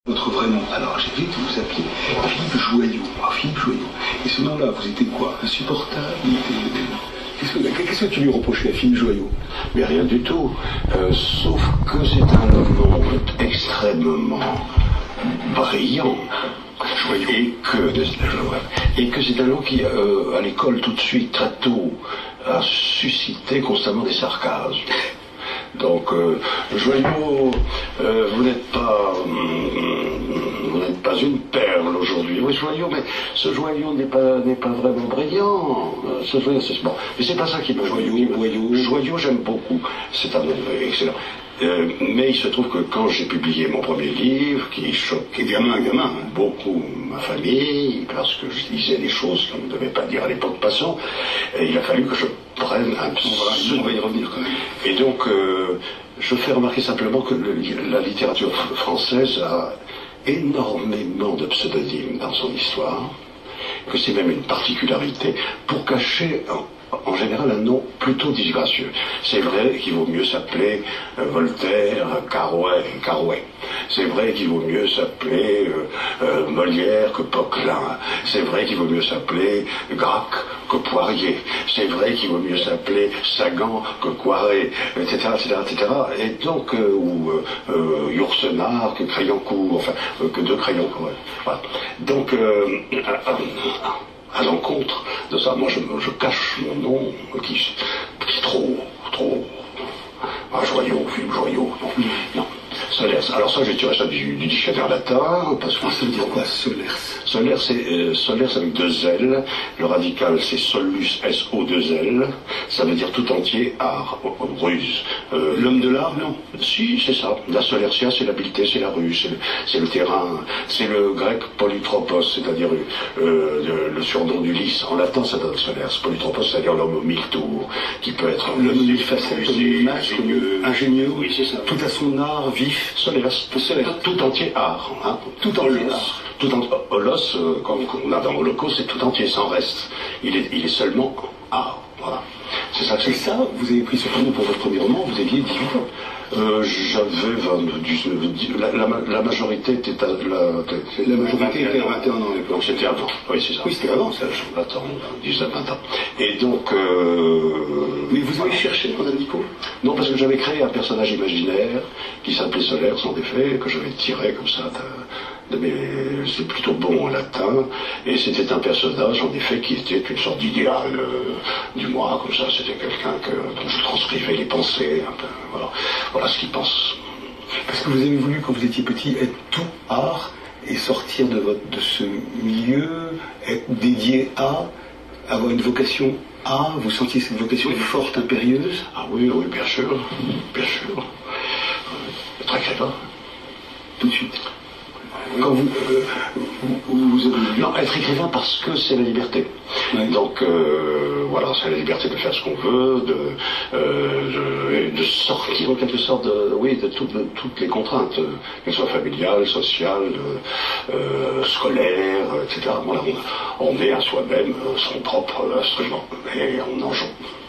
Votre vrai nom. Alors, j'ai vu que vous appeliez Philippe Joyaux. Alors, Philippe Joyaux. Et ce nom-là, vous étiez quoi? Insupportable? Qu'est-ce que tu lui reprochais à Philippe Joyaux? Mais rien du tout. Sauf que c'est un nom extrêmement brillant. Et que c'est un nom qui, à l'école, tout de suite, très tôt, a suscité constamment des sarcasmes. Donc, Joyaux, vous n'êtes pas une perle aujourd'hui. Oui, Joyaux, mais ce Joyaux n'est pas vraiment brillant. Ce Joyaux, c'est bon. Mais c'est pas ça qui me Joyaux, j'aime beaucoup. C'est un nom excellent. Mais il se trouve que quand j'ai publié mon premier livre, qui choquait beaucoup ma famille, parce que je disais des choses qu'on ne devait pas dire à l'époque passant, il a fallu que je prenne un pseudo. On va y revenir quand même. Et donc, je fais remarquer simplement que la littérature française a énormément de pseudonymes dans son histoire, que c'est même une particularité, pour cacher en général un nom plutôt disgracieux. C'est vrai qu'il vaut mieux s'appeler Voltaire, Carouet. C'est vrai qu'il vaut mieux s'appeler Molière que Poquelin. C'est vrai qu'il vaut mieux s'appeler Gracq que Poirier. C'est vrai qu'il vaut mieux s'appeler Sagan que Coiré, etc., etc., etc. Et donc, ou Yourcenar que Crayoncourt, enfin, que de Crayoncourt. Voilà. Donc, à l'encontre de ça, moi je cache mon nom qui est trop Joyaux, Philippe Joyaux, non. Solers. Alors ça, j'ai tiré ça du dictionnaire latin, parce que... ça veut dire quoi, Solers? Solers avec deux L. Le radical, c'est solus, S-O-2-L. Ça veut dire tout entier, art, ruse. L'homme de l'art, non? Si, c'est ça. La solertia, c'est l'habileté, c'est la ruse, c'est le terrain. C'est le grec polytropos, c'est-à-dire le surnom d'Ulysse. En latin, ça donne Solers. Polytropos, c'est-à-dire l'homme aux 1000 tours, qui peut être... L'homme aux 1000 facettes, ingénieux, oui, c'est ça. Tout à son art, vif. Solers, tout entier art, hein. Tout entier art. Holos, comme on a dans Holocauste, c'est tout entier, sans reste. Il est seulement art, voilà. C'est ça que c'est. Et ça, vous avez pris ce prénom pour votre premier roman, vous aviez 18 ans. J'avais 19, la majorité était la majorité était à 21 ans. Donc c'était avant, oui c'est ça. Oui, c'était avant ça. Attends, 19, 20 ans. Et donc... Mais vous avez cherché, Madame Nico? Non, parce que j'avais créé un personnage imaginaire qui s'appelait Solers, en effet, que j'avais tiré comme ça c'est plutôt bon en latin, et c'était un personnage, en effet, qui était une sorte d'idéal du moi, comme ça, c'était quelqu'un dont je transcrivais les pensées, un peu, voilà ce qu'il pense. Parce que vous avez voulu, quand vous étiez petit, être tout art, et sortir de ce milieu, être dédié à, avoir une vocation à, vous sentiez cette vocation forte, impérieuse? Ah oui, bien sûr, être écrivain, tout de suite. Quand vous non, être écrivain parce que c'est la liberté. Oui. Donc voilà, c'est la liberté de faire ce qu'on veut, de sortir en quelque sorte de toutes les contraintes, qu'elles soient familiales, sociales, scolaires, etc. Voilà, on est à soi-même son propre instrument et on en joue.